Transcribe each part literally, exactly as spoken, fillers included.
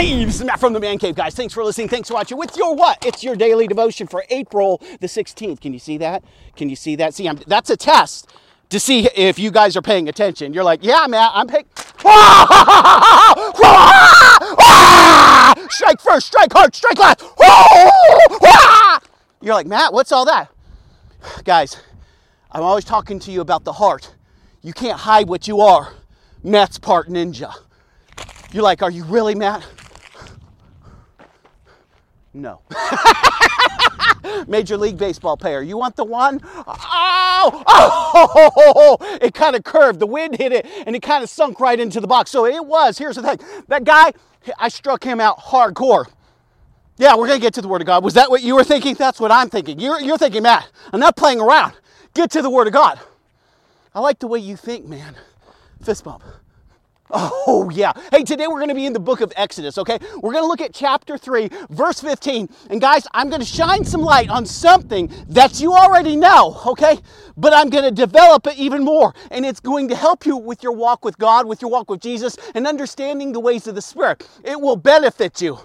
Hey, this is Matt from the Man Cave, guys. Thanks for listening. Thanks for watching. With your what? It's your daily devotion for April the sixteenth. Can you see that? Can you see that? See, I'm, that's a test to see if you guys are paying attention. You're like, yeah, Matt, I'm paying. Strike first, strike hard, strike last. You're like, Matt, what's all that? Guys, I'm always talking to you about the heart. You can't hide what you are. Matt's part ninja. You're like, are you really, Matt? No. Major League Baseball player. You want the one? Oh! Oh! It kind of curved. The wind hit it, and it kind of sunk right into the box. So it was. Here's the thing. That guy, I struck him out hardcore. Yeah, we're going to get to the Word of God. Was that what you were thinking? That's what I'm thinking. You're, you're thinking, Matt, I'm not playing around. Get to the Word of God. I like the way you think, man. Fist bump. Oh, yeah. Hey, today we're going to be in the book of Exodus, okay? We're going to look at chapter three, verse fifteen. And guys, I'm going to shine some light on something that you already know, okay? But I'm going to develop it even more. And it's going to help you with your walk with God, with your walk with Jesus, and understanding the ways of the Spirit. It will benefit you.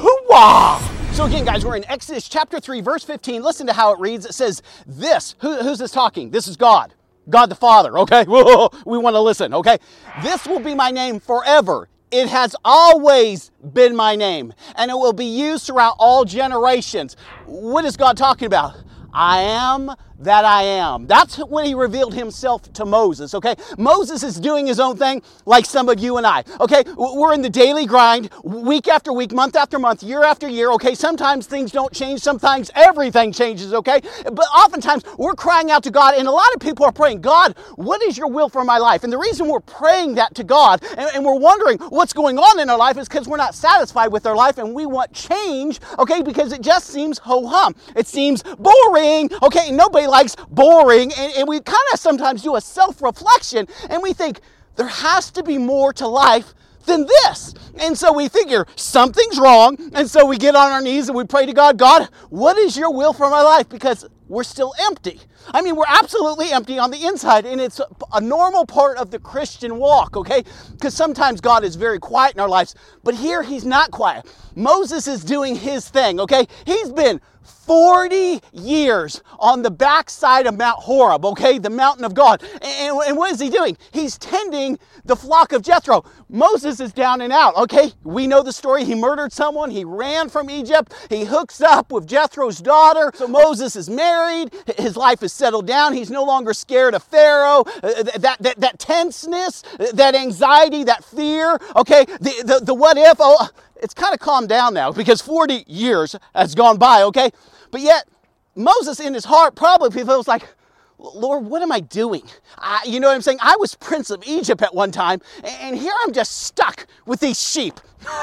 Hoo-wah! So again, guys, we're in Exodus chapter three, verse fifteen. Listen to how it reads. It says this. Who, who's this talking? This is God. God the Father, okay? We want to listen, okay? This will be my name forever. It has always been my name, and it will be used throughout all generations. What is God talking about? I am that I am. That's when he revealed himself to Moses, okay? Moses is doing his own thing like some of you and I, okay? We're in the daily grind, week after week, month after month, year after year, okay? Sometimes things don't change, sometimes everything changes, okay? But oftentimes we're crying out to God, and a lot of people are praying, God, what is your will for my life? And the reason we're praying that to God, and, and we're wondering what's going on in our life, is because we're not satisfied with our life, and we want change, okay? Because it just seems ho-hum. It seems boring, okay? Nobody likes boring, and, and we kind of sometimes do a self-reflection, and we think there has to be more to life than this. And so we figure something's wrong, and so we get on our knees and we pray to God, God, what is your will for my life? Because we're still empty. I mean, we're absolutely empty on the inside, and it's a normal part of the Christian walk, okay? Because sometimes God is very quiet in our lives, but here he's not quiet. Moses is doing his thing, okay? He's been forty years on the backside of Mount Horeb, okay, the mountain of God. And, and what is he doing? He's tending the flock of Jethro. Moses is down and out, okay? We know the story. He murdered someone. He ran from Egypt. He hooks up with Jethro's daughter. So Moses is married. His life is settled down. He's no longer scared of Pharaoh. Uh, that, that, that tenseness, that anxiety, that fear, okay, the, the, the what if, oh, it's kind of calmed down now because forty years has gone by, okay? But yet, Moses in his heart probably feels like, Lord, what am I doing? I, you know what I'm saying? I was prince of Egypt at one time, and here I'm just stuck with these sheep.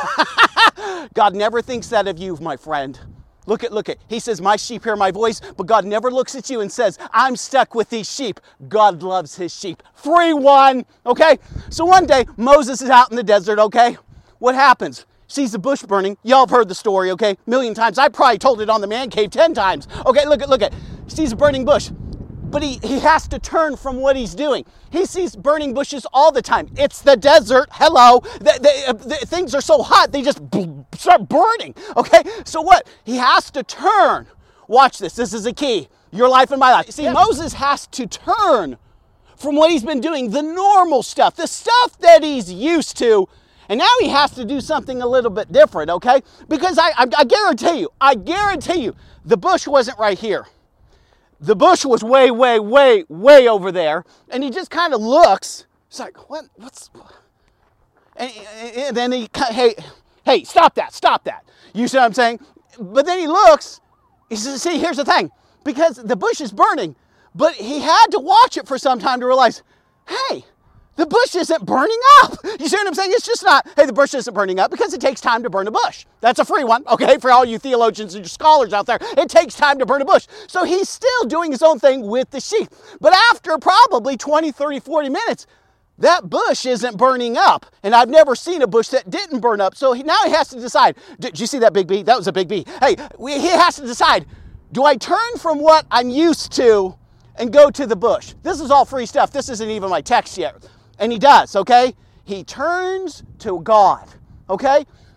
God never thinks that of you, my friend. Look at, look at, he says, my sheep hear my voice, but God never looks at you and says, I'm stuck with these sheep. God loves his sheep. Free one, okay? So one day, Moses is out in the desert, okay? What happens? Sees the bush burning. Y'all have heard the story, okay? A million times. I probably told it on the Man Cave ten times. Okay, look at, look at. Sees a burning bush. But he, he has to turn from what he's doing. He sees burning bushes all the time. It's the desert. Hello. The, the, the, things are so hot, they just start burning. Okay, so what? He has to turn. Watch this. This is a key. Your life and my life. See, yeah. Moses has to turn from what he's been doing, the normal stuff, the stuff that he's used to. And now he has to do something a little bit different, okay? Because I, I, I guarantee you, I guarantee you, the bush wasn't right here. The bush was way, way, way, way over there. And he just kind of looks. It's like, what? What's... And, and then he, hey, hey, stop that, stop that. You see what I'm saying? But then he looks. He says, see, here's the thing. Because the bush is burning. But he had to watch it for some time to realize, hey, the bush isn't burning up. You see what I'm saying? It's just not, hey, the bush isn't burning up, because it takes time to burn a bush. That's a free one, okay, for all you theologians and scholars out there. It takes time to burn a bush. So he's still doing his own thing with the sheep. But after probably twenty, thirty, forty minutes, that bush isn't burning up. And I've never seen a bush that didn't burn up. So he, now he has to decide. Did you see that big bee? That was a big bee. Hey, we, he has to decide, do I turn from what I'm used to and go to the bush? This is all free stuff. This isn't even my text yet. And he does, okay? He turns to God, okay?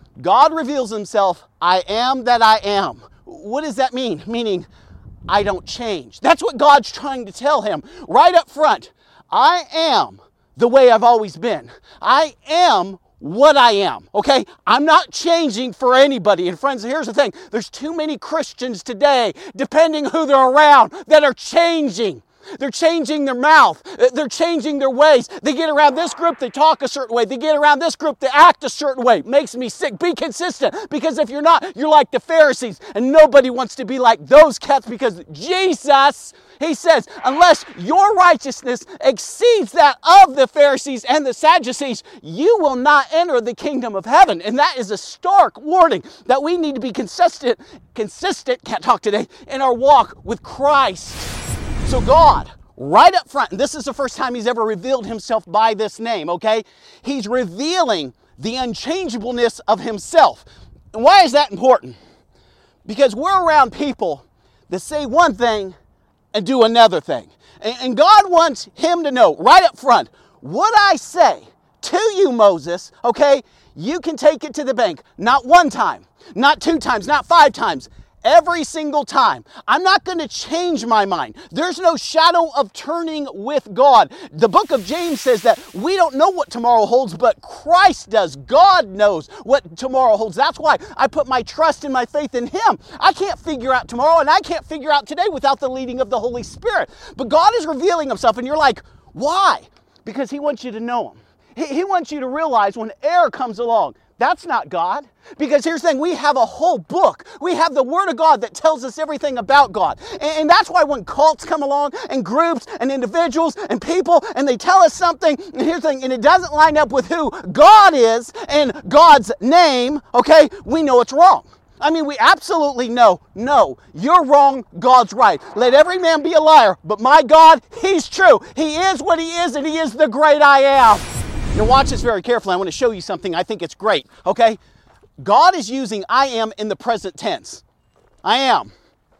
God reveals himself, I am that I am. What does that mean? Meaning, I don't change. That's what God's trying to tell him right up front. I am the way I've always been. I am what I am, okay? I'm not changing for anybody. And friends, here's the thing. There's too many Christians today, depending who they're around, that are changing. They're changing their mouth. They're changing their ways. They get around this group, they talk a certain way. They get around this group, they act a certain way. Makes me sick. Be consistent, because if you're not, you're like the Pharisees, and nobody wants to be like those cats, because Jesus, he says, unless your righteousness exceeds that of the Pharisees and the Sadducees, you will not enter the kingdom of heaven. And that is a stark warning that we need to be consistent, consistent, can't talk today, in our walk with Christ. So God, right up front, and this is the first time he's ever revealed himself by this name, okay? He's revealing the unchangeableness of himself. And why is that important? Because we're around people that say one thing and do another thing. And, and God wants him to know right up front, what I say to you, Moses, okay, you can take it to the bank. Not one time, not two times, not five times. Every single time. I'm not going to change my mind. There's no shadow of turning with God. The book of James says that we don't know what tomorrow holds, but Christ does. God knows what tomorrow holds. That's why I put my trust and my faith in him. I can't figure out tomorrow, and I can't figure out today without the leading of the Holy Spirit. But God is revealing himself, and you're like, why? Because he wants you to know him. He, he wants you to realize when error comes along, that's not God. Because here's the thing, we have a whole book. We have the Word of God that tells us everything about God. And, and that's why when cults come along, and groups, and individuals, and people, and they tell us something, and here's the thing, and it doesn't line up with who God is and God's name, okay, we know it's wrong. I mean, we absolutely know, no, you're wrong, God's right. Let every man be a liar, but my God, he's true. He is what he is, and he is the great I am. Now watch this very carefully. I want to show you something. I think it's great, okay? God is using I am in the present tense. I am.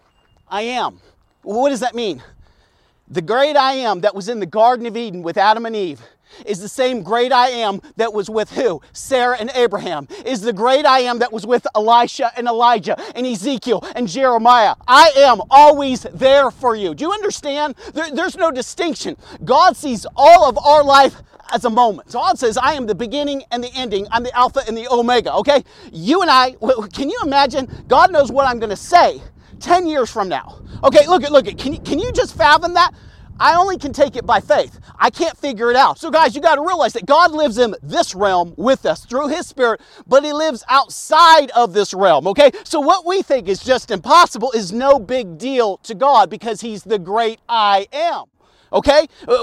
I am. Well, what does that mean? The great I am that was in the Garden of Eden with Adam and Eve is the same great I am that was with who? Sarah and Abraham. Is the great I am that was with Elisha and Elijah and Ezekiel and Jeremiah. I am always there for you. Do you understand? There, there's no distinction. God sees all of our life as a moment. So God says, I am the beginning and the ending. I'm the Alpha and the Omega, okay? You and I, can you imagine? God knows what I'm going to say ten years from now. Okay, look at, look at, can you, can you just fathom that? I only can take it by faith. I can't figure it out. So guys, you got to realize that God lives in this realm with us through his Spirit, but he lives outside of this realm, okay? So what we think is just impossible is no big deal to God because he's the great I am. Okay?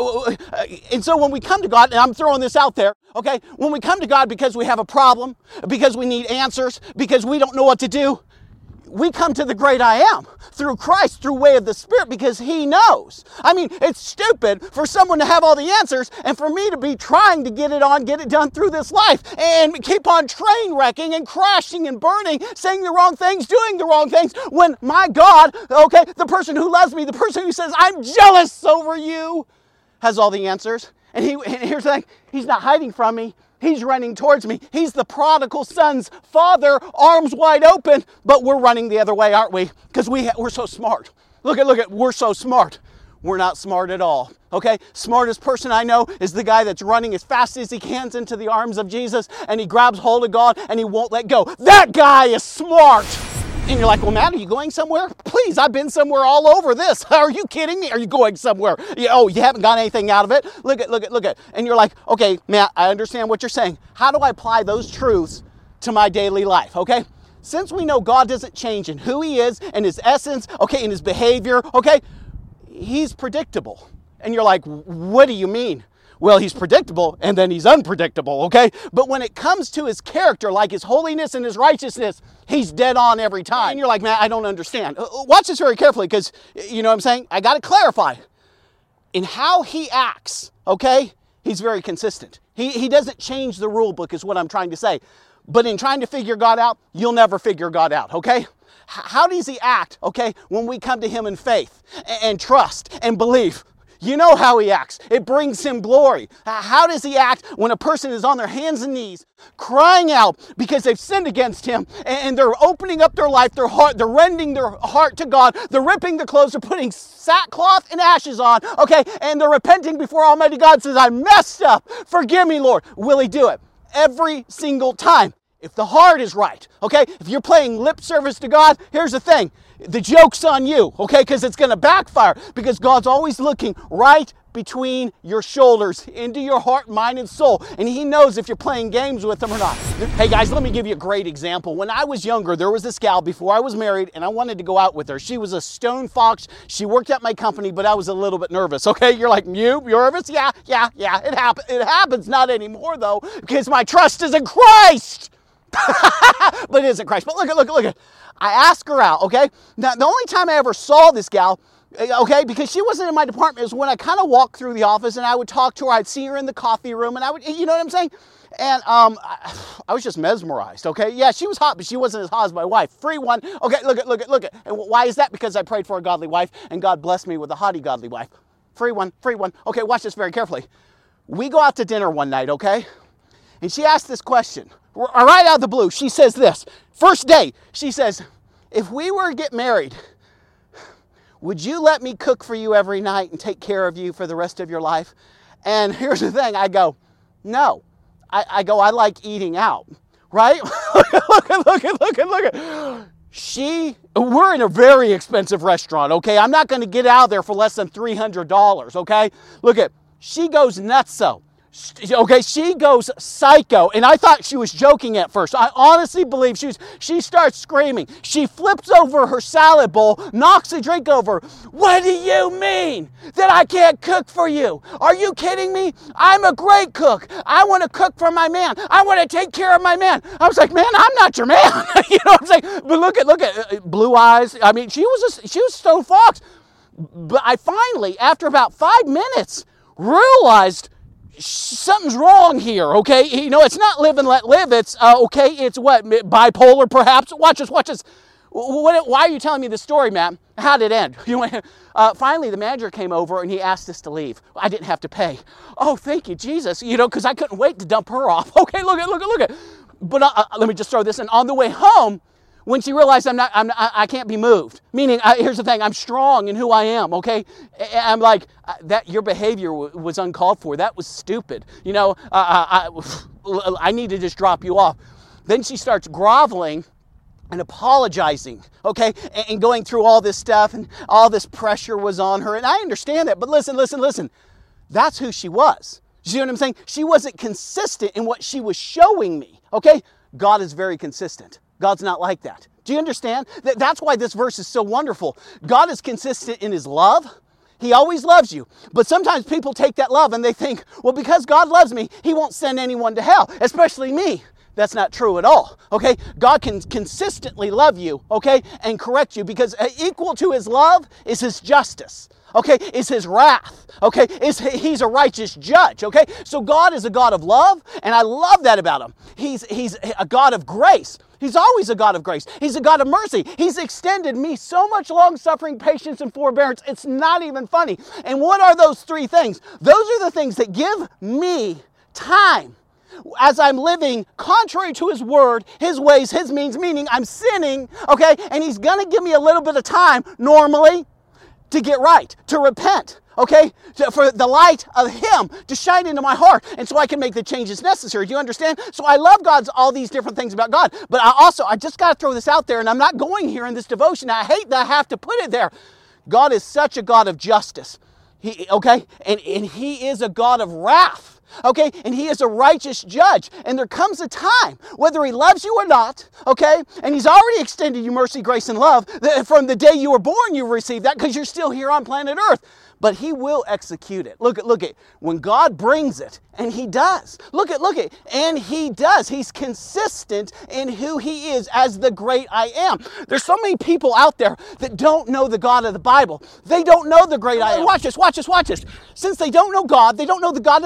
And so when we come to God, and I'm throwing this out there, okay? When we come to God because we have a problem, because we need answers, because we don't know what to do, we come to the great I am through Christ, through way of the Spirit, because he knows. I mean, it's stupid for someone to have all the answers and for me to be trying to get it on, get it done through this life and keep on train wrecking and crashing and burning, saying the wrong things, doing the wrong things, when my God, okay, the person who loves me, the person who says, I'm jealous over you, has all the answers. And, he, and here's the thing, he's not hiding from me. He's running towards me. He's the prodigal son's father, arms wide open, but we're running the other way, aren't we? Because we ha- we're so smart. Look at, look at, we're so smart. We're not smart at all, okay? Smartest person I know is the guy that's running as fast as he can into the arms of Jesus, and he grabs hold of God, and he won't let go. That guy is smart. And you're like, well, Matt, are you going somewhere? Please, I've been somewhere all over this. Are you kidding me? Are you going somewhere? You, oh, you haven't got anything out of it? Look at, look at, look at. And you're like, okay, Matt, I understand what you're saying. How do I apply those truths to my daily life, okay? Since we know God doesn't change in who he is and his essence, okay, in his behavior, okay, he's predictable. And you're like, what do you mean? Well, he's predictable and then he's unpredictable, okay? But when it comes to his character, like his holiness and his righteousness, he's dead on every time. And you're like, man, I don't understand. Watch this very carefully because, you know what I'm saying? I got to clarify. In how he acts, okay, he's very consistent. He, he doesn't change the rule book is what I'm trying to say. But in trying to figure God out, you'll never figure God out, okay? How does he act, okay, when we come to him in faith and trust and belief? You know how he acts. It brings him glory. How does he act when a person is on their hands and knees crying out because they've sinned against him, and they're opening up their life, their heart, they're rending their heart to God, they're ripping their clothes, they're putting sackcloth and ashes on, okay, and they're repenting before Almighty God, says, I messed up. Forgive me, Lord. Will he do it? Every single time. If the heart is right, okay? If you're playing lip service to God, here's the thing. The joke's on you, okay? Because it's going to backfire. Because God's always looking right between your shoulders, into your heart, mind, and soul. And he knows if you're playing games with him or not. Hey guys, let me give you a great example. When I was younger, there was this gal before I was married, and I wanted to go out with her. She was a stone fox. She worked at my company, but I was a little bit nervous, okay? You're like, you nervous? Yeah, yeah, yeah. It, happen- it happens. Not anymore, though, because my trust is in Christ. But it isn't Christ. But look at, look at, look at. I asked her out, okay? Now, the only time I ever saw this gal, okay, because she wasn't in my department, is when I kind of walked through the office and I would talk to her. I'd see her in the coffee room, and I would, you know what I'm saying? And um, I, I was just mesmerized, okay? Yeah, she was hot, but she wasn't as hot as my wife. Free one. Okay, look at, look at, look at. And why is that? Because I prayed for a godly wife, and God blessed me with a haughty godly wife. Free one, free one. Okay, watch this very carefully. We go out to dinner one night, okay? And she asked this question. Right out of the blue, she says this. First date, she says, if we were to get married, would you let me cook for you every night and take care of you for the rest of your life? And here's the thing, I go, no. I, I go, I like eating out, right? look at, look at, look at, look at, look at. She, we're in a very expensive restaurant, okay? I'm not going to get out of there for less than three hundred dollars, okay? Look at, she goes nutso. Okay, she goes psycho, and I thought she was joking at first. I honestly believe she was, she starts screaming. She flips over her salad bowl, knocks a drink over. What do you mean that I can't cook for you? Are you kidding me? I'm a great cook. I want to cook for my man. I want to take care of my man. I was like, man, I'm not your man. You know what I'm saying? But look at, look at, uh, blue eyes. I mean, she was a, she was Stone Fox. But I finally, after about five minutes, realized something's wrong here, okay? You know, it's not live and let live. It's, uh, okay, it's what, bipolar perhaps? Watch this, watch this. What, why are you telling me this story, Matt? How did it end? You went, uh, finally, the manager came over and he asked us to leave. I didn't have to pay. Oh, thank you, Jesus. You know, because I couldn't wait to dump her off. Okay, look at, look at, look at. But uh, let me just throw this in. On the way home, when she realized I'm not, I'm, I can't be moved. Meaning, I, here's the thing, I'm strong in who I am, okay? I'm like, that your behavior w- was uncalled for. That was stupid. You know, uh, I, I need to just drop you off. Then she starts groveling and apologizing, okay? And, and going through all this stuff, and all this pressure was on her. And I understand that, but listen, listen, listen. That's who she was. You see what I'm saying? She wasn't consistent in what she was showing me, okay? God is very consistent. God's not like that. Do you understand? That's why this verse is so wonderful. God is consistent in his love. He always loves you. But sometimes people take that love and they think, well, because God loves me, he won't send anyone to hell, especially me. That's not true at all, okay? God can consistently love you, okay, and correct you, because equal to his love is his justice. Okay, is his wrath, okay, is he's a righteous judge, okay? So God is a God of love, and I love that about him. He's, he's a God of grace. He's always a God of grace. He's a God of mercy. He's extended me so much long-suffering, patience, and forbearance, it's not even funny. And what are those three things? Those are the things that give me time as I'm living contrary to his word, his ways, his means, meaning I'm sinning, okay? And he's going to give me a little bit of time, normally, to get right, to repent, okay? To, for the light of him to shine into my heart, and so I can make the changes necessary. Do you understand? So I love God's, all these different things about God, but I also, I just got to throw this out there, and I'm not going here in this devotion. I hate that I have to put it there. God is such a God of justice, he, okay? And, and he is a God of wrath. Okay, and he is a righteous judge, and there comes a time, whether he loves you or not, okay, and he's already extended you mercy, grace, and love, that from the day you were born you received that, because you're still here on planet Earth, but he will execute it. Look at, look at, when God brings it, and he does, look at, look at, and he does, he's consistent in who he is as the great I am. There's so many people out there that don't know the God of the Bible. They don't know the great I am. Watch this, watch this, watch this. Since they don't know God, they don't know the God of the Bible, they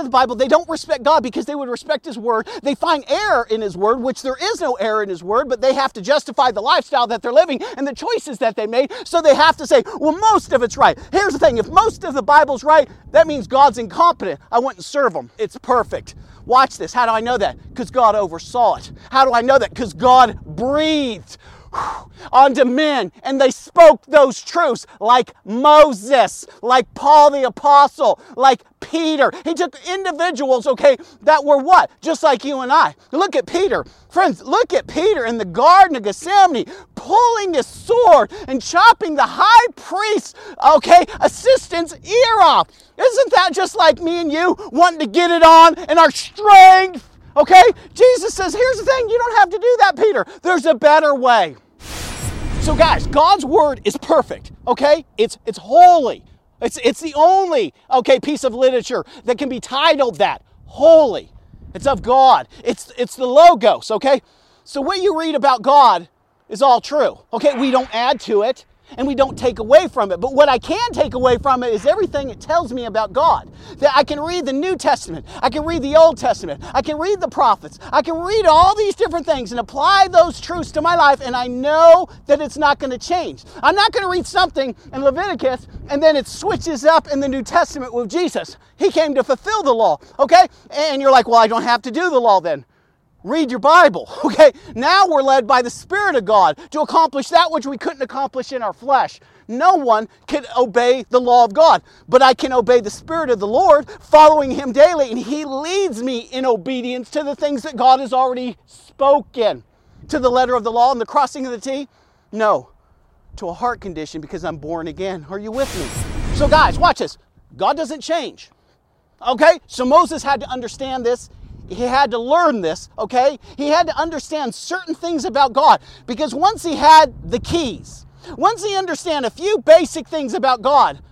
don't respect God because they would respect His Word. They find error in His Word, which there is no error in His Word, but they have to justify the lifestyle that they're living and the choices that they made. So they have to say, well, most of it's right. Here's the thing. If most of the Bible's right, that means God's incompetent. I wouldn't serve Him. It's perfect. Watch this. How do I know that? Because God oversaw it. How do I know that? Because God breathed onto men, and they spoke those truths like Moses, like Paul the Apostle, like Peter. He took individuals, okay, that were what? Just like you and I. Look at Peter. Friends, look at Peter in the Garden of Gethsemane, pulling his sword and chopping the high priest's, okay, assistant's ear off. Isn't that just like me and you wanting to get it on in our strength? Okay? Jesus says, here's the thing, you don't have to do that, Peter. There's a better way. So guys, God's Word is perfect, okay? It's it's holy. It's it's the only, okay, piece of literature that can be titled that, holy. It's of God. It's it's the Logos, okay? So what you read about God is all true, okay? We don't add to it, and we don't take away from it. But what I can take away from it is everything it tells me about God. That I can read the New Testament. I can read the Old Testament. I can read the prophets. I can read all these different things and apply those truths to my life, and I know that it's not going to change. I'm not going to read something in Leviticus and then it switches up in the New Testament with Jesus. He came to fulfill the law, okay? And you're like, well, I don't have to do the law then. Read your Bible, okay? Now we're led by the Spirit of God to accomplish that which we couldn't accomplish in our flesh. No one can obey the law of God, but I can obey the Spirit of the Lord, following Him daily, and He leads me in obedience to the things that God has already spoken. To the letter of the law and the crossing of the T? No, to a heart condition because I'm born again. Are you with me? So guys, watch this. God doesn't change, okay? So Moses had to understand this. He had to learn this, okay? He had to understand certain things about God, because once he had the keys, once he understand a few basic things about God,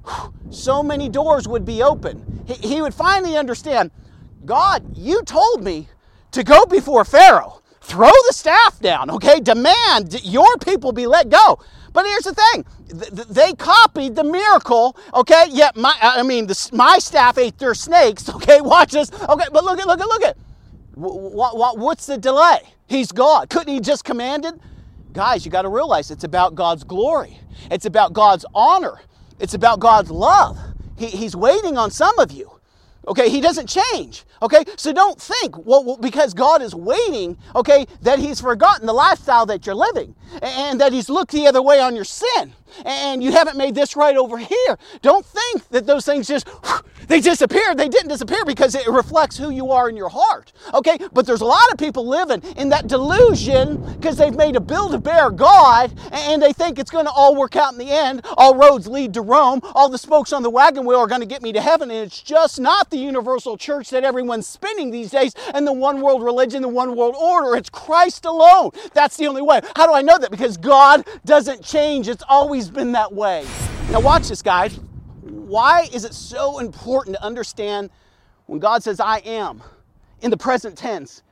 so many doors would be open. He, he would finally understand, God, you told me to go before Pharaoh, throw the staff down, okay? Demand your people be let go. But here's the thing, they copied the miracle, okay? Yet my, I mean, the, my staff ate their snakes, okay? Watch this, okay? But look at, look at, look at, what, what, what's the delay? He's God. Couldn't He just commanded? Guys, you got to realize it's about God's glory. It's about God's honor. It's about God's love. He, he's waiting on some of you. Okay, He doesn't change. Okay, so don't think, well, because God is waiting, okay, that He's forgotten the lifestyle that you're living and that He's looked the other way on your sin and you haven't made this right over here. Don't think that those things just, they disappeared. They didn't disappear because it reflects who you are in your heart. Okay, but there's a lot of people living in that delusion because they've made a Build-A-Bear God and they think it's going to all work out in the end. All roads lead to Rome. All the spokes on the wagon wheel are going to get me to heaven, and it's just not the universal church that everyone's spinning these days and the one world religion, the one world order. It's Christ alone. That's the only way. How do I know that? Because God doesn't change. It's always been that way. Now watch this, guys. Why is it so important to understand when God says I am in the present tense?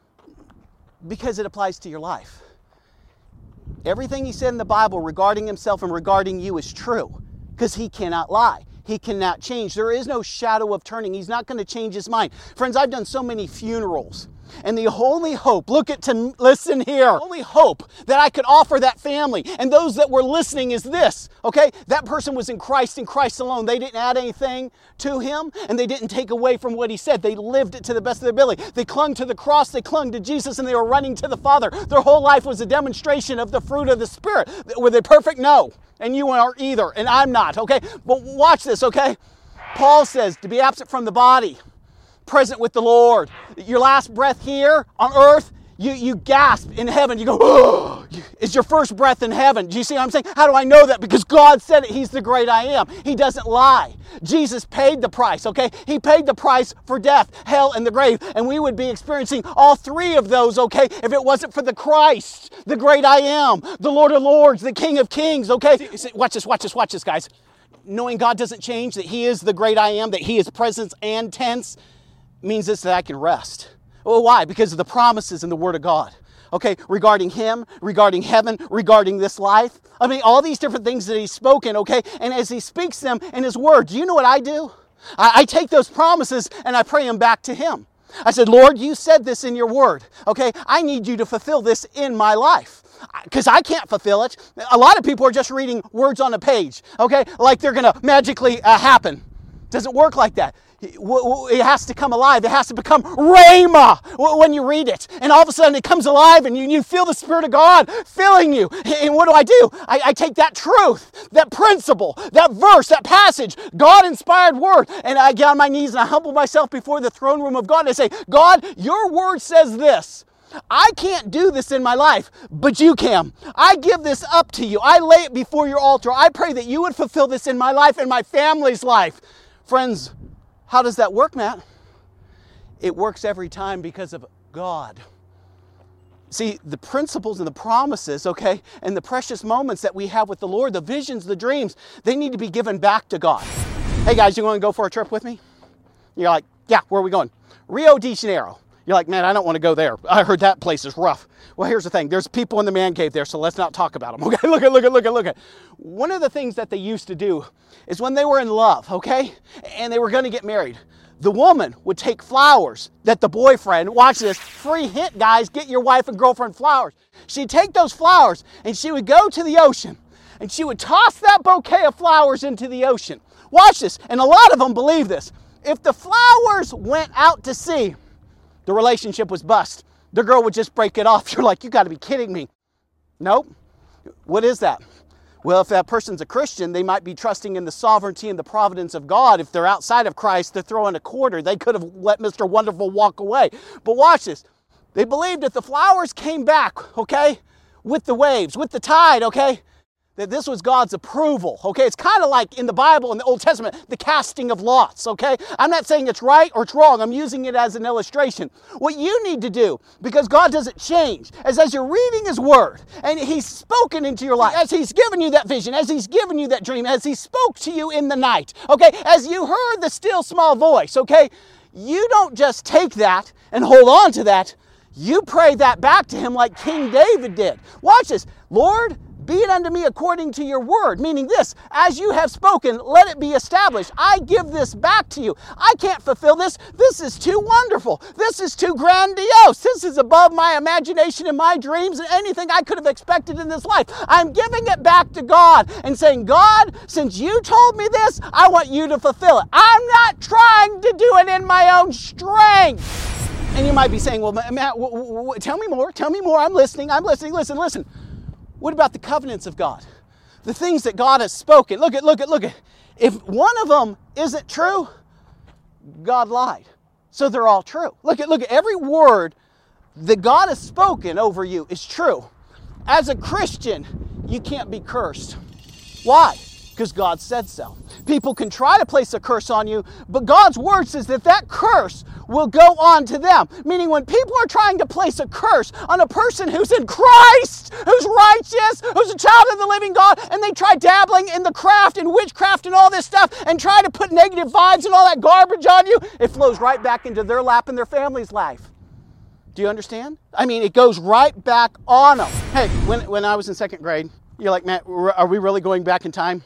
Because it applies to your life. Everything He said in the Bible regarding Himself and regarding you is true, because He cannot lie. He cannot change. There is no shadow of turning. He's not going to change His mind. Friends, I've done so many funerals. And the only hope, look at, to listen here, only hope that I could offer that family and those that were listening is this, okay? That person was in Christ and Christ alone. They didn't add anything to Him and they didn't take away from what He said. They lived it to the best of their ability. They clung to the cross, they clung to Jesus, and they were running to the Father. Their whole life was a demonstration of the fruit of the Spirit. Were they perfect? No. And you are either, and I'm not, okay? But watch this, okay? Paul says to be absent from the body, present with the Lord. Your last breath here on earth, you, you gasp in heaven. You go, oh, it's your first breath in heaven. Do you see what I'm saying? How do I know that? Because God said it. He's the great I am. He doesn't lie. Jesus paid the price, okay? He paid the price for death, hell, and the grave. And we would be experiencing all three of those, okay, if it wasn't for the Christ, the great I am, the Lord of Lords, the King of Kings, okay? Watch this, watch this, watch this, guys. Knowing God doesn't change, that He is the great I am, that He is presence and tense, means this, that I can rest. Well, why? Because of the promises in the Word of God. Okay, regarding Him, regarding heaven, regarding this life. I mean, all these different things that He's spoken, okay? And as He speaks them in His Word, do you know what I do? I, I take those promises and I pray them back to Him. I said, Lord, you said this in your word, okay? I need you to fulfill this in my life, because I can't fulfill it. A lot of people are just reading words on a page, okay? Like they're going to magically uh, happen. Doesn't work like that. It has to come alive. It has to become rhema when you read it. And all of a sudden it comes alive and you, you feel the Spirit of God filling you. And what do I do? I, I take that truth, that principle, that verse, that passage, God-inspired word, and I get on my knees and I humble myself before the throne room of God and I say, God, your word says this. I can't do this in my life, but you can. I give this up to you. I lay it before your altar. I pray that you would fulfill this in my life and my family's life. Friends, how does that work, Matt? It works every time because of God. See, the principles and the promises, okay, and the precious moments that we have with the Lord, the visions, the dreams, they need to be given back to God. Hey guys, you want to go for a trip with me? You're like, yeah, where are we going? Rio de Janeiro. You're like, man, I don't want to go there. I heard that place is rough. Well, here's the thing. There's people in the man cave there, so let's not talk about them, okay? Look at, look at, look at, look at. One of the things that they used to do is when they were in love, okay, and they were going to get married, the woman would take flowers that the boyfriend, watch this, free hint, guys, get your wife and girlfriend flowers. She'd take those flowers and she would go to the ocean and she would toss that bouquet of flowers into the ocean. Watch this, and a lot of them believe this. If the flowers went out to sea, the relationship was bust. The girl would just break it off. You're like, you got to be kidding me. Nope. What is that? Well, if that person's a Christian, they might be trusting in the sovereignty and the providence of God. If they're outside of Christ, they're throwing a quarter. They could have let Mister Wonderful walk away. But watch this. They believed if the flowers came back, okay, with the waves, with the tide, okay, that this was God's approval, okay? It's kind of like in the Bible, in the Old Testament, the casting of lots, okay? I'm not saying it's right or it's wrong. I'm using it as an illustration. What you need to do, because God doesn't change, is as you're reading His Word, and He's spoken into your life, as He's given you that vision, as He's given you that dream, as He spoke to you in the night, okay? As you heard the still small voice, okay? You don't just take that and hold on to that. You pray that back to Him like King David did. Watch this. Lord, be it unto me according to your word, meaning this, as you have spoken, let it be established. I give this back to you. I can't fulfill this. This is too wonderful. This is too grandiose. This is above my imagination and my dreams and anything I could have expected in this life. I'm giving it back to God and saying, God, since you told me this, I want you to fulfill it. I'm not trying to do it in my own strength. And you might be saying, well, Matt, w- w- w- tell me more. Tell me more. I'm listening. I'm listening. Listen, listen. What about the covenants of God? The things that God has spoken. Look at, look at, look at. If one of them isn't true, God lied. So they're all true. Look at, look at every word that God has spoken over you is true. As a Christian, you can't be cursed. Why? Because God said so. People can try to place a curse on you, but God's word says that that curse will go on to them. Meaning when people are trying to place a curse on a person who's in Christ, who's righteous, who's a child of the living God, and they try dabbling in the craft and witchcraft and all this stuff and try to put negative vibes and all that garbage on you, it flows right back into their lap and their family's life. Do you understand? I mean, it goes right back on them. Hey, when, when I was in second grade, you're like, Matt, are we really going back in time?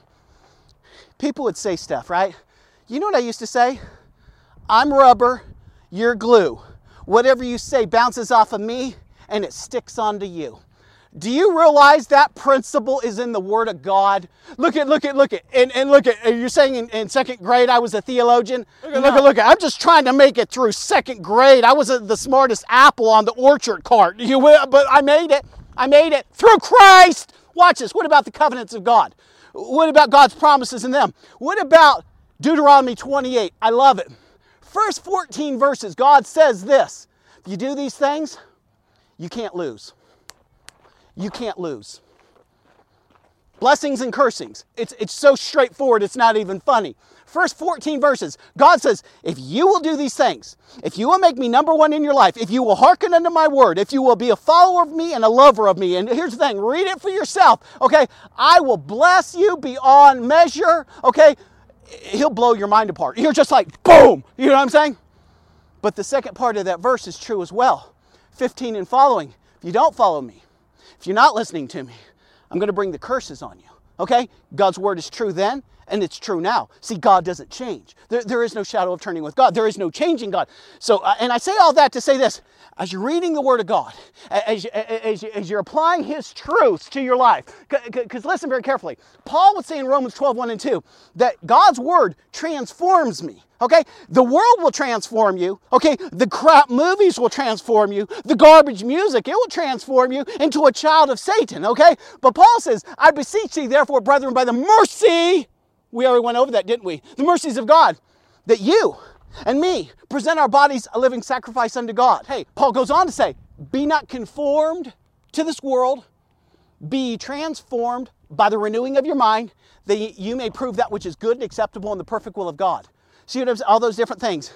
People would say stuff, right? You know what I used to say? I'm rubber, you're glue. Whatever you say bounces off of me and it sticks onto you. Do you realize that principle is in the Word of God? Look at, look at, look at, and, and look at, you're saying in, in second grade I was a theologian? Look at, look at, look at, I'm just trying to make it through second grade. I wasn't the smartest apple on the orchard cart, you will, but I made it. I made it through Christ. Watch this. What about the covenants of God? What about God's promises in them? What about Deuteronomy twenty-eight? I love it. First fourteen verses, God says this. If you do these things, you can't lose. You can't lose. Blessings and cursings. It's, it's so straightforward, it's not even funny. First fourteen verses, God says, if you will do these things, if you will make me number one in your life, if you will hearken unto my word, if you will be a follower of me and a lover of me, and here's the thing, read it for yourself, okay? I will bless you beyond measure, okay? He'll blow your mind apart. You're just like, boom! You know what I'm saying? But the second part of that verse is true as well. fifteen and following, if you don't follow me, if you're not listening to me, I'm going to bring the curses on you. Okay? God's word is true then, And it's true now. See, God doesn't change. There, there is no shadow of turning with God. There is no changing God. So, uh, and I say all that to say this. As you're reading the Word of God, as, you, as, you, as you're applying His truths to your life, because listen very carefully. Paul would say in Romans twelve, one and two, that God's Word transforms me. Okay? The world will transform you. Okay? The crap movies will transform you. The garbage music, it will transform you into a child of Satan. Okay? But Paul says, I beseech thee, therefore, brethren, by the mercy, we already went over that, didn't we? The mercies of God, that you and me present our bodies a living sacrifice unto God. Hey, Paul goes on to say, be not conformed to this world, be transformed by the renewing of your mind, that you may prove that which is good and acceptable in the perfect will of God. See what I'm saying? All those different things.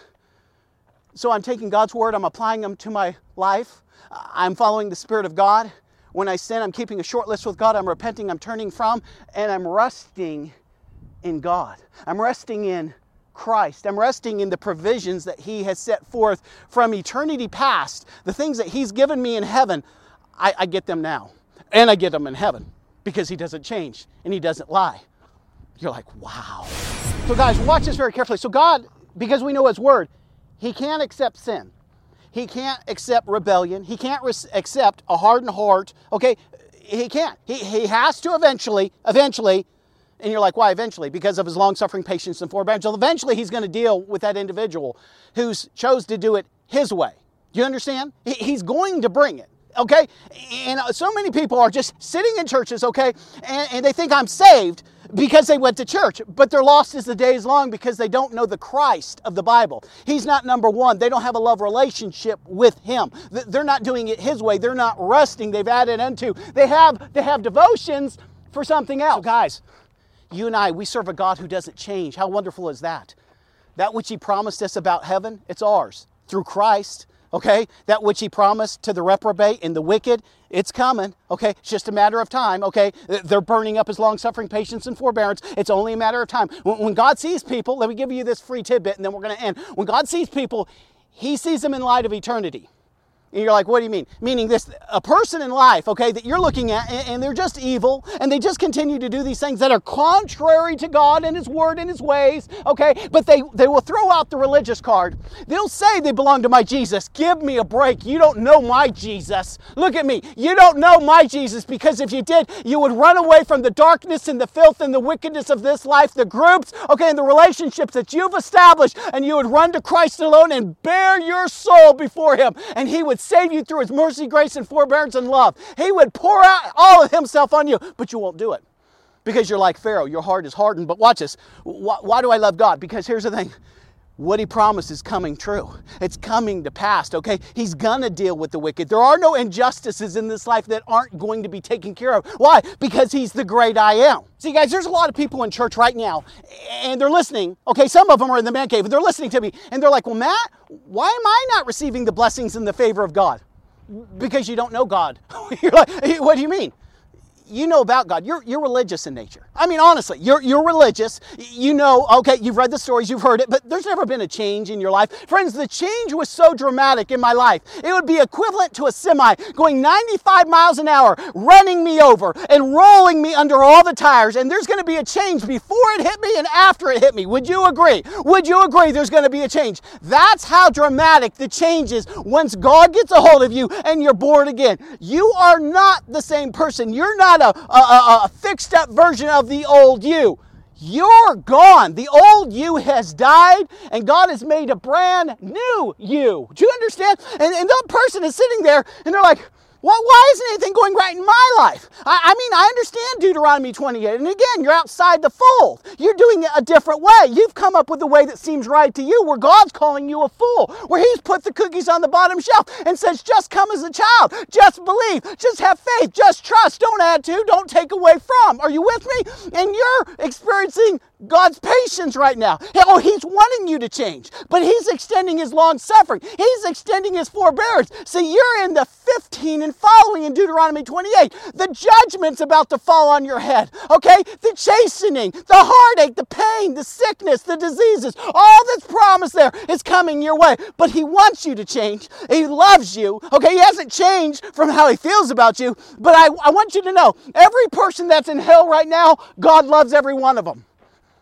So I'm taking God's word, I'm applying them to my life. I'm following the Spirit of God. When I sin, I'm keeping a short list with God. I'm repenting, I'm turning from, and I'm resting in God. I'm resting in Christ. I'm resting in the provisions that He has set forth from eternity past. The things that He's given me in heaven, I, I get them now. And I get them in heaven because He doesn't change and He doesn't lie. You're like, wow. So guys, watch this very carefully. So God, because we know His word, He can't accept sin. He can't accept rebellion. He can't re- accept a hardened heart. Okay? He can't. He, he has to eventually, eventually, and you're like, why eventually? Because of His long-suffering patience and forbearance. So eventually He's going to deal with that individual who's chose to do it His way. Do you understand? He, he's going to bring it. Okay? And so many people are just sitting in churches, okay, and, and they think I'm saved because they went to church, but they're lost as the day is long because they don't know the Christ of the Bible. He's not number one. They don't have a love relationship with Him. They're not doing it His way. They're not resting. They've added unto. They have, they have devotions for something else. So guys, you and I, we serve a God who doesn't change. How wonderful is that? That which He promised us about heaven, it's ours through Christ. Okay, that which He promised to the reprobate and the wicked, it's coming. Okay, it's just a matter of time. Okay, they're burning up His long-suffering patience and forbearance. It's only a matter of time. When God sees people, let me give you this free tidbit and then we're going to end. When God sees people, He sees them in light of eternity. And you're like, what do you mean? Meaning this, a person in life, okay, that you're looking at, and, and they're just evil, and they just continue to do these things that are contrary to God and His word and His ways, okay? But they, they will throw out the religious card. They'll say they belong to my Jesus. Give me a break. You don't know my Jesus. Look at me. You don't know my Jesus, because if you did, you would run away from the darkness and the filth and the wickedness of this life, the groups, okay, and the relationships that you've established, and you would run to Christ alone and bare your soul before Him, and He would save you through His mercy, grace, and forbearance and love. He would pour out all of Himself on you, but you won't do it because you're like Pharaoh. Your heart is hardened. But watch this. Why, why do I love God? Because here's the thing. What He promised is coming true. It's coming to pass, okay? He's going to deal with the wicked. There are no injustices in this life that aren't going to be taken care of. Why? Because He's the great I am. See, guys, there's a lot of people in church right now, and they're listening. Okay, some of them are in the man cave, and they're listening to me, and they're like, well, Matt, why am I not receiving the blessings and the favor of God? Because you don't know God. You're like, what do you mean? You know about God. You're, you're religious in nature. I mean, honestly, you're, you're religious. You know, okay, you've read the stories, you've heard it, but there's never been a change in your life. Friends, the change was so dramatic in my life. It would be equivalent to a semi going ninety-five miles an hour, running me over and rolling me under all the tires. And there's going to be a change before it hit me and after it hit me. Would you agree? Would you agree there's going to be a change? That's how dramatic the change is once God gets a hold of you and you're born again. You are not the same person. You're not A, a, a fixed up version of the old you. You're gone. The old you has died, and God has made a brand new you. Do you understand? And, and that person is sitting there, and they're like, well, why isn't anything going right in my life? I, I mean, I understand Deuteronomy twenty-eight. And again, you're outside the fold. You're doing it a different way. You've come up with a way that seems right to you, where God's calling you a fool, where He's put the cookies on the bottom shelf and says, just come as a child. Just believe. Just have faith. Just trust. Don't add to. Don't take away from. Are you with me? And you're experiencing God's patience right now. Oh, He's wanting you to change, but He's extending His long suffering. He's extending His forbearance. See, you're in the fifteen and following in Deuteronomy twenty-eight. The judgment's about to fall on your head, okay? The chastening, the heartache, the pain, the sickness, the diseases, all that's promised there is coming your way. But He wants you to change. He loves you, okay? He hasn't changed from how He feels about you, but I, I want you to know, every person that's in hell right now, God loves every one of them.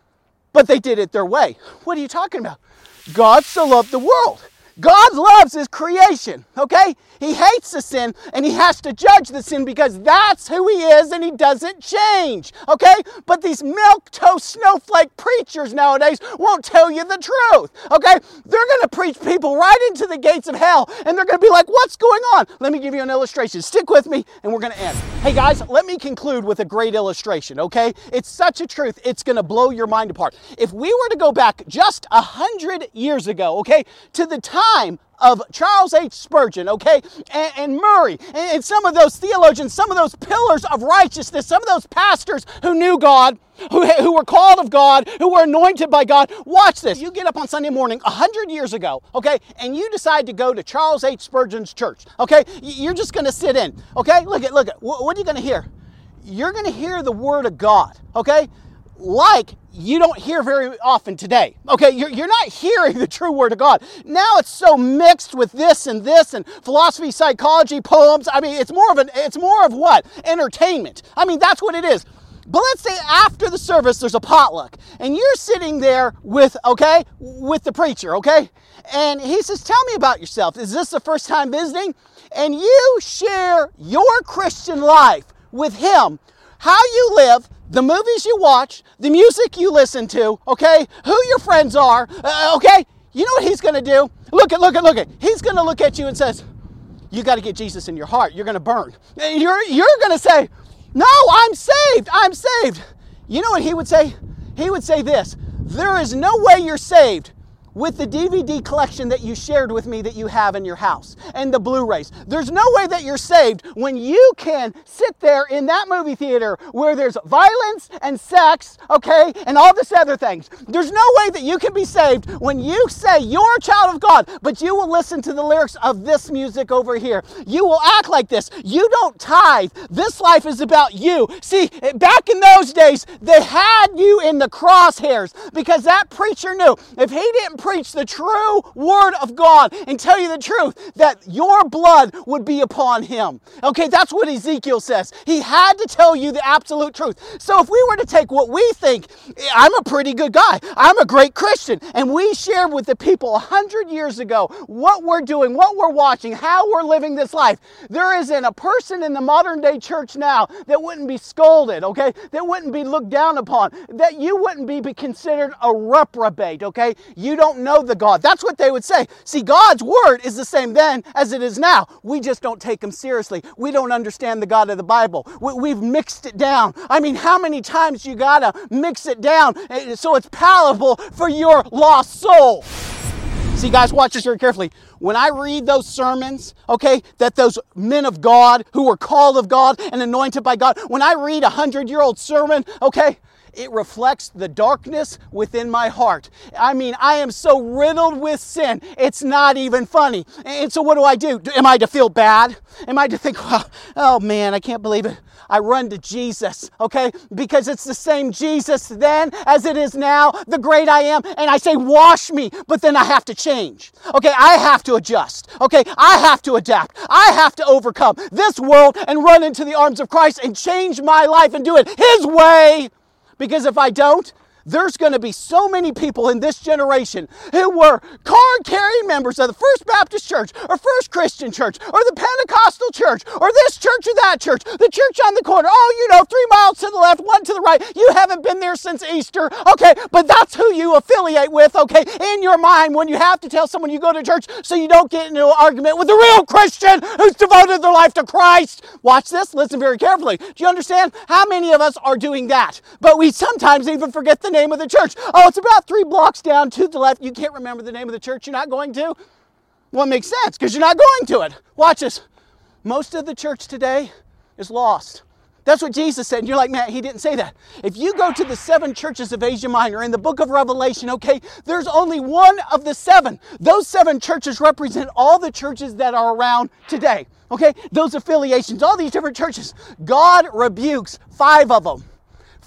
but they did it their way. What are you talking about? God so loved the world. God loves his creation, okay? He hates the sin, and he has to judge the sin because that's who he is, and he doesn't change, okay? But these milquetoast snowflake preachers nowadays won't tell you the truth, okay? They're going to preach people right into the gates of hell, and they're going to be like, what's going on? Let me give you an illustration. Stick with me, and we're going to end. Hey, guys, let me conclude with a great illustration, okay? It's such a truth, it's going to blow your mind apart. If we were to go back just a hundred years ago, okay, to the time time of Charles H. Spurgeon, okay, and, and Murray, and, and some of those theologians, some of those pillars of righteousness, some of those pastors who knew God, who, who were called of God, who were anointed by God. Watch this. You get up on Sunday morning a hundred years ago, okay, and you decide to go to Charles H. Spurgeon's church, okay? You're just going to sit in, okay? Look at, look at, what are you going to hear? You're going to hear the word of God, okay? Like you don't hear very often today. Okay, you're, you're not hearing the true word of God. Now it's so mixed with this and this and philosophy, psychology, poems. I mean, it's more of an, it's more of what? Entertainment. I mean, that's what it is. But let's say after the service, there's a potluck, and you're sitting there with, okay, with the preacher, okay? And he says, tell me about yourself. Is this the first time visiting? And you share your Christian life with him, how you live, the movies you watch, the music you listen to, okay, who your friends are, uh, okay? You know what he's going to do? Look at, look at, look at. He's going to look at you and says, you got to get Jesus in your heart. You're going to burn. You're, you're going to say, no, I'm saved. I'm saved. You know what he would say? He would say this, there is no way you're saved with the D V D collection that you shared with me that you have in your house and the Blu-rays. There's no way that you're saved when you can sit there in that movie theater where there's violence and sex, okay, and all this other things. There's no way that you can be saved when you say you're a child of God, but you will listen to the lyrics of this music over here. You will act like this. You don't tithe. This life is about you. See, back in those days, they had you in the crosshairs because that preacher knew if he didn't preach the true word of God and tell you the truth, that your blood would be upon him. Okay, that's what Ezekiel says. He had to tell you the absolute truth. So if we were to take what we think, I'm a pretty good guy, I'm a great Christian, and we shared with the people a hundred years ago what we're doing, what we're watching, how we're living this life, there isn't a person in the modern day church now that wouldn't be scolded, okay, that wouldn't be looked down upon, that you wouldn't be considered a reprobate, okay? You don't know the God. That's what they would say. See, God's word is the same then as it is now. We just don't take him seriously. We don't understand the God of the Bible. We, we've mixed it down. I mean, how many times you gotta mix it down so it's palatable for your lost soul? See, guys, watch this very carefully. When I read those sermons, okay, that those men of God who were called of God and anointed by God, when I read a hundred-year-old sermon, okay, it reflects the darkness within my heart. I mean, I am so riddled with sin, it's not even funny. And so what do I do? Am I to feel bad? Am I to think, well, oh man, I can't believe it. I run to Jesus, okay? Because it's the same Jesus then as it is now, the great I am. And I say, wash me, but then I have to change. Okay, I have to adjust. Okay, I have to adapt. I have to overcome this world and run into the arms of Christ and change my life and do it His way. Because if I don't, there's going to be so many people in this generation who were card-carrying members of the First Baptist Church or First Christian Church or the Pentecostal Church or this church or that church, the church on the corner. Oh, you know, three miles to the left, one to the right. You haven't been there since Easter. Okay, but that's who you affiliate with, okay, in your mind when you have to tell someone you go to church so you don't get into an argument with a real Christian who's devoted their life to Christ. Watch this. Listen very carefully. Do you understand? How many of us are doing that? But we sometimes even forget the name of the church. Oh, it's about three blocks down to the left. You can't remember the name of the church you're not going to? Well, it makes sense because you're not going to it. Watch this. Most of the church today is lost. That's what Jesus said. And you're like, man, he didn't say that. If you go to the seven churches of Asia Minor in the book of Revelation, okay, there's only one of the seven. Those seven churches represent all the churches that are around today. Okay, those affiliations, all these different churches. God rebukes five of them.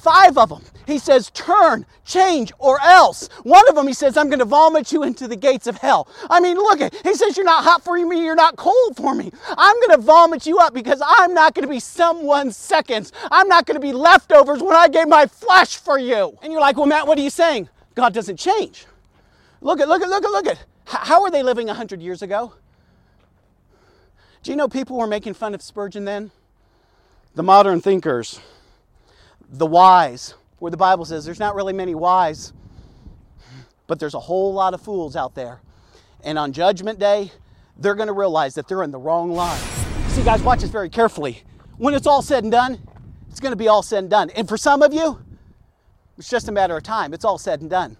Five of them. He says, turn, change, or else. One of them, he says, I'm going to vomit you into the gates of hell. I mean, look at, he says, you're not hot for me, you're not cold for me. I'm going to vomit you up because I'm not going to be someone's seconds. I'm not going to be leftovers when I gave my flesh for you. And you're like, well, Matt, what are you saying? God doesn't change. Look at, look at, look at, look at. How were they living one hundred years ago? Do you know people were making fun of Spurgeon then? The modern thinkers, the wise, where the Bible says there's not really many wise, but there's a whole lot of fools out there. And on Judgment Day, they're going to realize that they're in the wrong line. See, guys, watch this very carefully. When it's all said and done, it's going to be all said and done. And for some of you, it's just a matter of time. It's all said and done.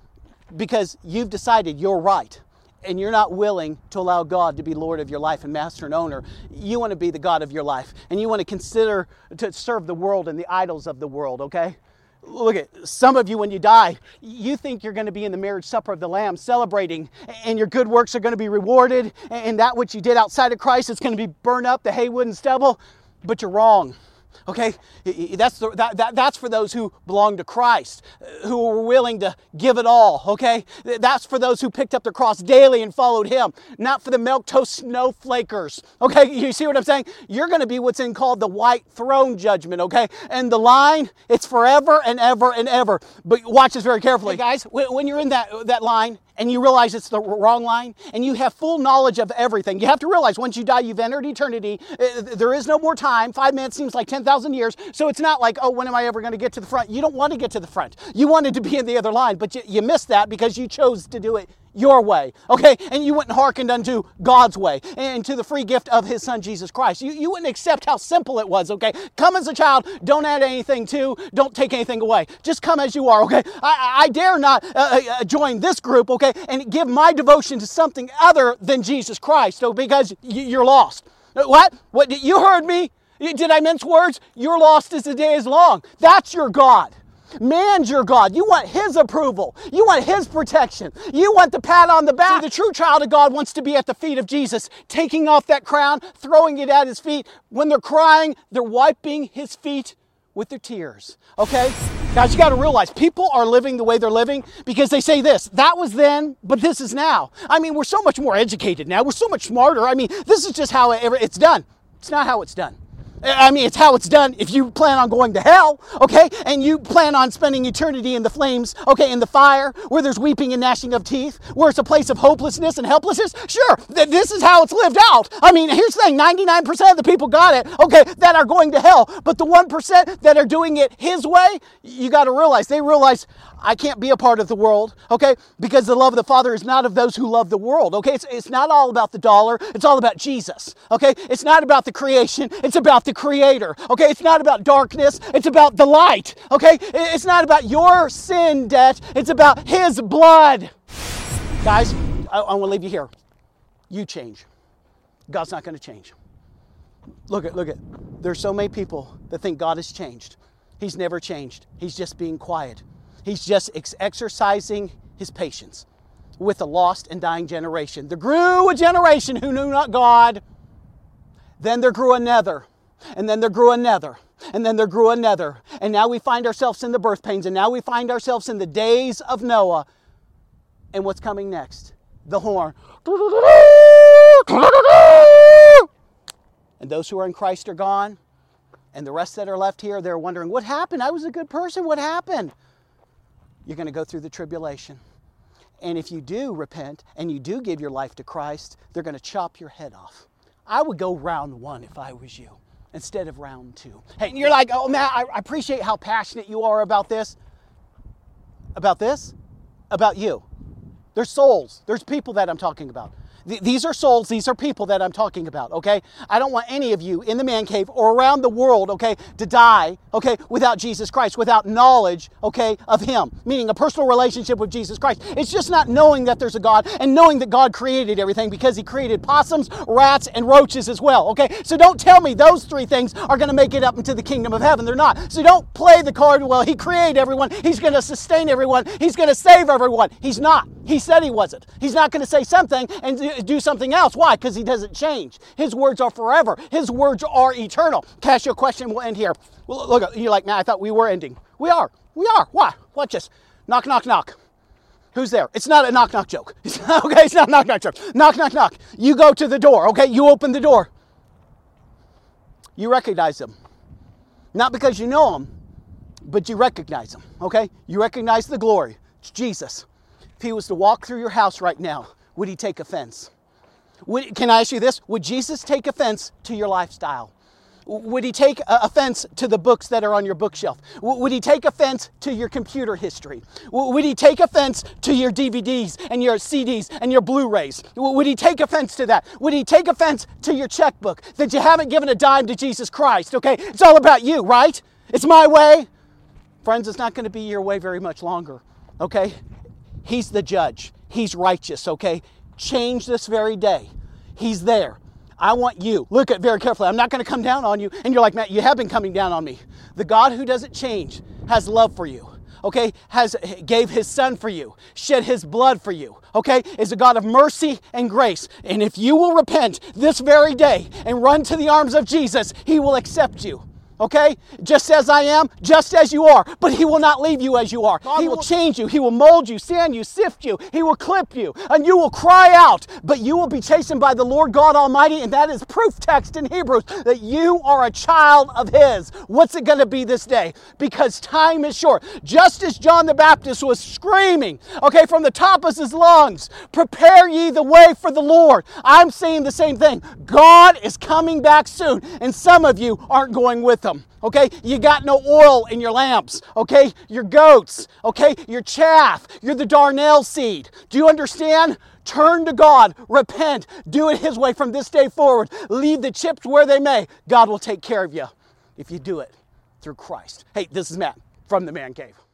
Because you've decided you're right. And you're not willing to allow God to be Lord of your life and master and owner. You want to be the God of your life. And you want to consider to serve the world and the idols of the world, okay? Look at some of you when you die, you think you're going to be in the marriage supper of the Lamb celebrating, and your good works are going to be rewarded, and that which you did outside of Christ is going to be burned up, the hay, wood, and stubble. But you're wrong. Okay, that's the, that, that that's for those who belong to Christ, who were willing to give it all. Okay, that's for those who picked up their cross daily and followed Him, not for the milquetoast snowflakers. Okay, you see what I'm saying? You're going to be what's in called the white throne judgment. Okay, and the line, it's forever and ever and ever. But watch this very carefully, guys. When you're in that that line, and you realize it's the wrong line, and you have full knowledge of everything. You have to realize once you die, you've entered eternity. There is no more time. Five minutes seems like ten thousand years. So it's not like, oh, when am I ever going to get to the front? You don't want to get to the front. You wanted to be in the other line, but you, you missed that because you chose to do it your way, okay? And you went and hearkened unto God's way and to the free gift of His Son, Jesus Christ. You, you wouldn't accept how simple it was, okay? Come as a child, don't add anything to, don't take anything away. Just come as you are, okay? I, I dare not uh, uh, join this group, okay, and give my devotion to something other than Jesus Christ, so because you're lost. What? What? You heard me? Did I mince words? You're lost as the day is long. That's your God. Man's your God. You want His approval. You want His protection. You want the pat on the back. See, the true child of God wants to be at the feet of Jesus, taking off that crown, throwing it at His feet. When they're crying, they're wiping His feet with their tears. Okay? Guys, you got to realize people are living the way they're living because they say this, that was then, but this is now. I mean, we're so much more educated now. We're so much smarter. I mean, this is just how it's done. It's not how it's done. I mean, it's how it's done if you plan on going to hell, okay? And you plan on spending eternity in the flames, okay, in the fire, where there's weeping and gnashing of teeth, where it's a place of hopelessness and helplessness. Sure, th- this is how it's lived out. I mean, here's the thing, ninety-nine percent of the people got it, okay, that are going to hell. But the one percent that are doing it His way, you got to realize, they realize, I can't be a part of the world, okay? Because the love of the Father is not of those who love the world, okay? It's, it's not all about the dollar. It's all about Jesus, okay? It's not about the creation. It's about the Creator, okay? It's not about darkness. It's about the light, okay? It's not about your sin debt. It's about His blood. Guys, I, I want to leave you here. You change. God's not going to change. Look at, look at. There's so many people that think God has changed. He's never changed. He's just being quiet. He's just ex- exercising His patience with a lost and dying generation. There grew a generation who knew not God. Then there grew another. And then there grew another. And then there grew another. And now we find ourselves in the birth pains. And now we find ourselves in the days of Noah. And what's coming next? The horn. And those who are in Christ are gone. And the rest that are left here, they're wondering, what happened? I was a good person. What happened? You're going to go through the tribulation. And if you do repent and you do give your life to Christ, they're going to chop your head off. I would go round one if I was you instead of round two. Hey, and you're like, oh, Matt, I appreciate how passionate you are about this. About this? About you. There's souls. There's people that I'm talking about. These are souls, these are people that I'm talking about, okay? I don't want any of you in the man cave or around the world, okay, to die, okay, without Jesus Christ, without knowledge, okay, of Him, meaning a personal relationship with Jesus Christ. It's just not knowing that there's a God and knowing that God created everything because He created possums, rats, and roaches as well, okay? So don't tell me those three things are going to make it up into the kingdom of heaven. They're not. So don't play the card, well, He created everyone, He's going to sustain everyone, He's going to save everyone. He's not. He said He wasn't. He's not going to say something and do something else. Why? Because He doesn't change. His words are forever. His words are eternal. Can I ask you a question? We'll end here. Well, look, you're like, man, I thought we were ending. We are. We are. Why? Watch this. Knock, knock, knock. Who's there? It's not a knock, knock joke. Okay, it's not a knock, knock joke. Knock, knock, knock. You go to the door, okay? You open the door. You recognize them. Not because you know them, but you recognize them, okay? You recognize the glory. It's Jesus. If he was to walk through your house right now, would he take offense? Would, can I ask you this? Would Jesus take offense to your lifestyle? Would he take offense to the books that are on your bookshelf? Would he take offense to your computer history? Would he take offense to your D V Ds and your C Ds and your Blu-rays? Would he take offense to that? Would he take offense to your checkbook that you haven't given a dime to Jesus Christ? Okay, it's all about you, right? It's my way. Friends, it's not going to be your way very much longer, okay? He's the judge. He's righteous, okay? Change this very day. He's there. I want you, look at very carefully, I'm not going to come down on you, and you're like, Matt, you have been coming down on me. The God who doesn't change has love for you, okay, has gave his son for you, shed his blood for you, okay, is a God of mercy and grace. And if you will repent this very day and run to the arms of Jesus, he will accept you. Okay? Just as I am, just as you are. But he will not leave you as you are. God he will change you. He will mold you, sand you, sift you. He will clip you. And you will cry out. But you will be chastened by the Lord God Almighty. And that is proof text in Hebrews that you are a child of his. What's it going to be this day? Because time is short. Just as John the Baptist was screaming, okay, from the top of his lungs, prepare ye the way for the Lord. I'm saying the same thing. God is coming back soon. And some of you aren't going with him. Okay, you got no oil in your lamps. Okay, your goats. Okay, your chaff. You're the darnel seed. Do you understand? Turn to God. Repent. Do it his way from this day forward. Leave the chips where they may. God will take care of you if you do it through Christ. Hey, this is Matt from the Man Cave.